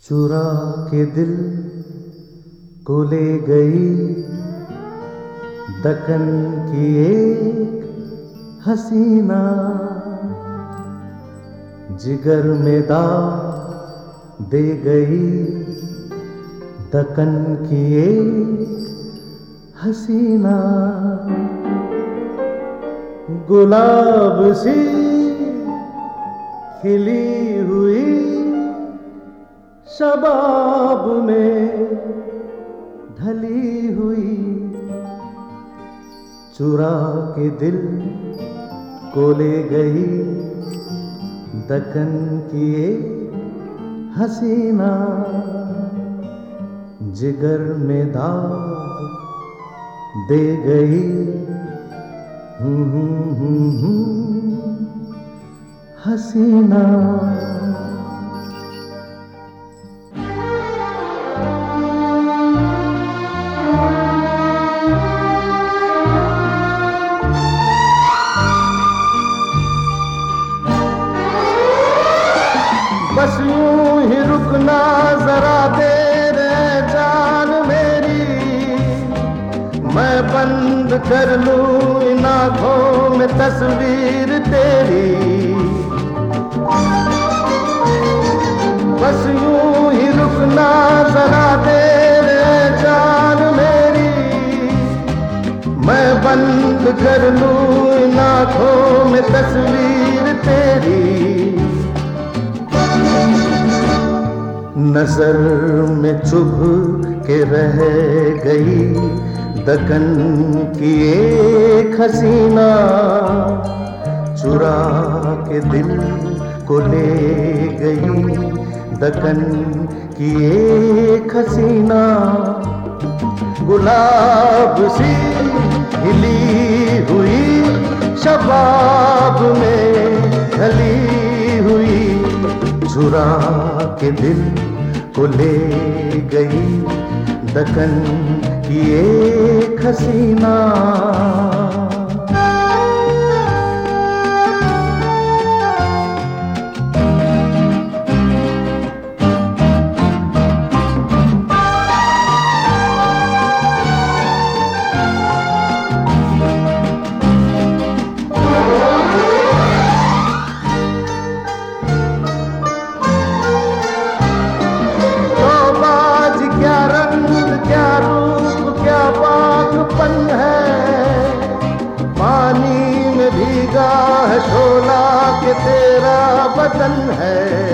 चुरा के दिल को ले गई दक्कन की एक हसीना, जिगर में दाग दे गई दक्कन की एक हसीना। गुलाब सी खिली हुई शबाब में ढली हुई, चुरा के दिल को ले गई दक्कन की एक हसीना, जिगर में दाग दे गई हसीना। बस यूं ही रुकना जरा देर है जान मेरी, मैं बंद कर लूं इन आँखों में तस्वीर तेरी। बस यूं ही रुकना जरा देर है जान मेरी, मैं बंद कर लूं इन आँखों में तस्वीर तेरी। नजर में चुभ के रह गई दक्कन की एक हसीना, चुरा के दिल को ले गई दक्कन की एक हसीना। गुलाब सी खिली हुई शबाब में ढली हुई, चुरा के दिल को ले गई दक्कन की एक हसीना। पानी में भीगा है शोला के तेरा बदन है,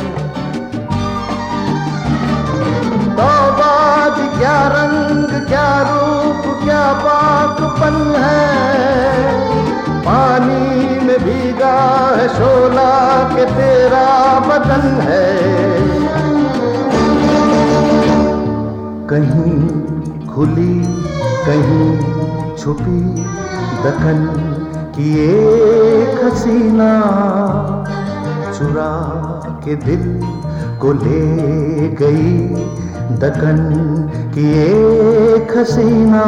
तौबाज क्या रंग क्या रूप क्या पाकपन है। पानी में भीगा है शोला के तेरा बदन है। कहीं खुली कहीं छुपी दक्कन की एक हसीना, चुरा के दिल को ले गई दक्कन की एक हसीना।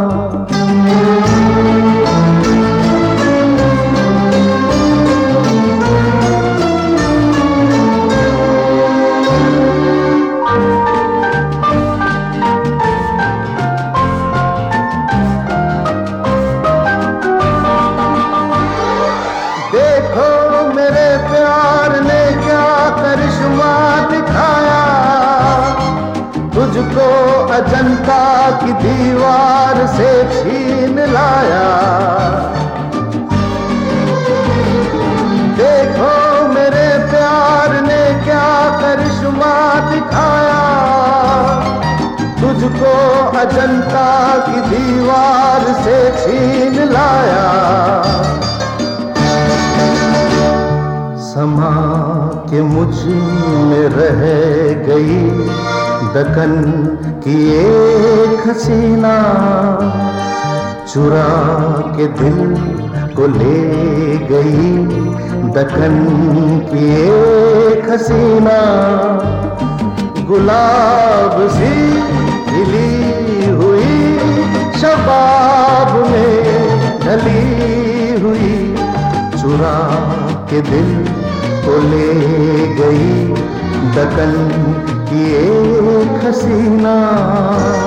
मेरे प्यार ने क्या करिश्मा दिखाया, तुझको अजंता की दीवार से छीन लाया। देखो मेरे प्यार ने क्या करिश्मा दिखाया, तुझको अजंता की दीवार से छीन लाया। समा के मुझ में रह गई दक्कन की एक हसीना, चुरा के दिल को ले गई दक्कन की एक हसीना। गुलाब सी खिली हुई शबाब में ढली हुई, चुरा के दिल को ले गई दक्कन ये एक हसीना